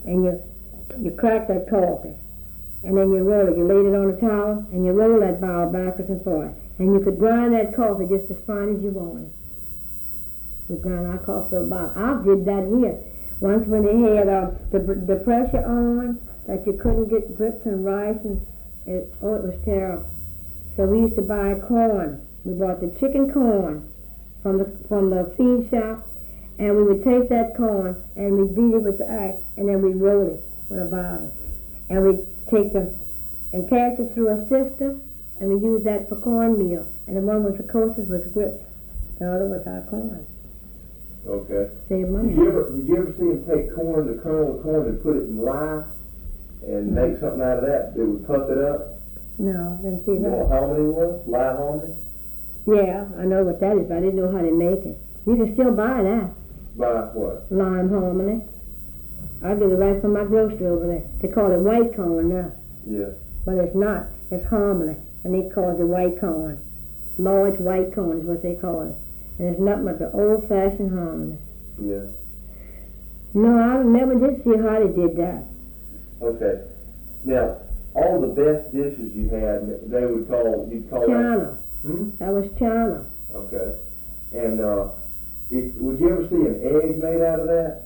and you crack that coffee, and then you roll it. You laid it on a towel, and you roll that ball backwards and forwards. And you could grind that coffee just as fine as you wanted. We grind our coffee about. I did that here. Once when they had the pressure on, that you couldn't get grits and rice, and it was terrible. So we used to buy corn. We bought the chicken corn from the feed shop, and we would take that corn and we beat it with the axe, and then we roll it with a bottle. And we take them and pass it through a system, and we use that for cornmeal. And the one with the coasters was grits. The other was our corn. Okay. Save money. Did you ever see them take corn, the kernel of corn, and put it in lye and make something out of that? They would puff it up. No, I didn't see You know that. what hominy was? Lye hominy? Yeah, I know what that is, but I didn't know how to make it. You can still buy that. Buy what? Lime hominy. I get it right from my grocery over there. They call it white corn now. Yeah. But it's not. It's hominy. And they call it white corn. Large white corn is what they call it. And it's nothing but the old-fashioned hominy. Yeah. No, I never did see how they did that. Okay. Now, all the best dishes you had, you'd call China. Hmm? That was China. Okay. And would you ever see an egg made out of that?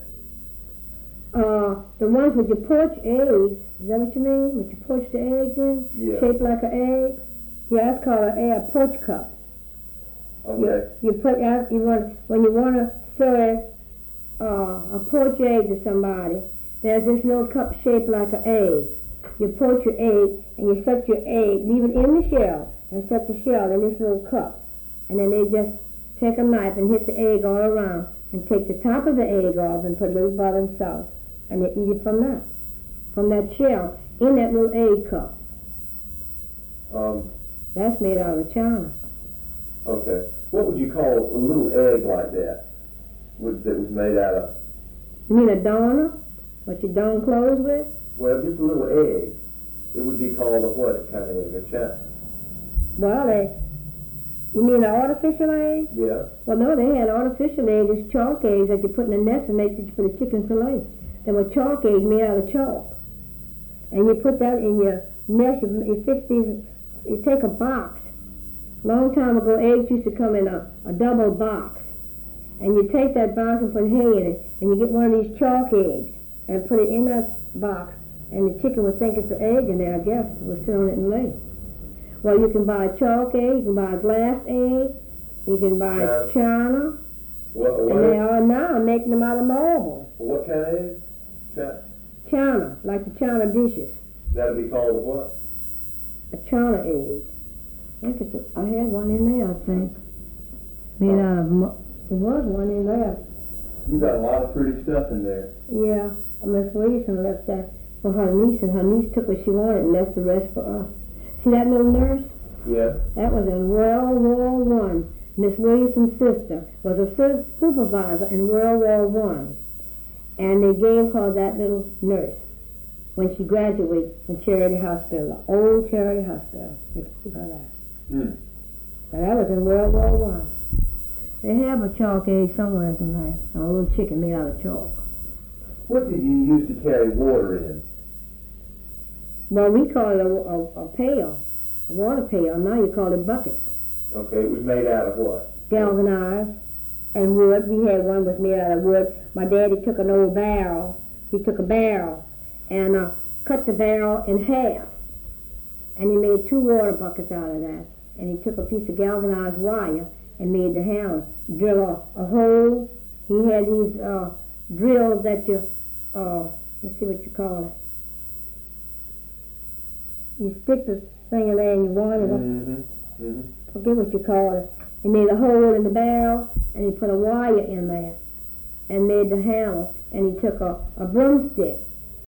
The ones with your poached eggs, is that what you mean? With you poach the eggs in? Yeah. Shaped like an egg? Yeah, that's called a poach cup. Okay. You put out, when you want to serve a poached egg to somebody, there's this little cup shaped like an egg. You poach your egg, and you set your egg, leave it in the shell, and set the shell in this little cup. And then they just take a knife and hit the egg all around, and take the top of the egg off and put a little butter and salt, and they eat it from that shell, in that little egg cup. That's made out of China. Okay. What would you call a little egg like that? That was made out of? You mean a donor? What you don clothes with? Well, just a little egg. It would be called a what kind of egg? A China? Well, you mean an artificial egg? Yeah. Well, no, they had artificial eggs, chalk eggs that you put in a nest and make it for the chickens to lay. They were chalk eggs made out of chalk. And you put that in your nest, you fix these, you take a box. Long time ago, eggs used to come in a double box. And you take that box and put hay in it, and you get one of these chalk eggs and put it in that box, and the chicken would think it's an egg in there, I guess. It would sit on it and lay. Well, you can buy a chalk egg, you can buy a glass egg, you can buy China, and they are now making them out of marble. What kind of egg? China, like the China dishes. That'd be called a what? A China egg. I had one in there, I think. Made out of, there was one in there. You got a lot of pretty stuff in there. Yeah, Miss Wilson left that for her niece, and her niece took what she wanted and left the rest for us. See that little nurse? Yeah. That was in World War I. Miss Wilson's sister was a supervisor in World War I. And they gave her that little nurse when she graduated from Charity Hospital, the old Charity Hospital. They gave her that. Mm. And that was in World War I. They have a chalk egg somewhere in there, a little chicken made out of chalk. What did you use to carry water in? Well, we call it a pail, a water pail. Now you call it buckets. Okay, it was made out of what? Galvanized and wood. We had one that was made out of wood. My daddy took an old barrel. He took a barrel and cut the barrel in half. And he made 2 water buckets out of that. And he took a piece of galvanized wire and made the handle. Drill a hole. He had these drills that you, let's see what you call it. You stick the thing in there and you wind it up. Mm-hmm. Mm-hmm. Forget what you call it. He made a hole in the barrel and he put a wire in there and made the handle. And he took a broomstick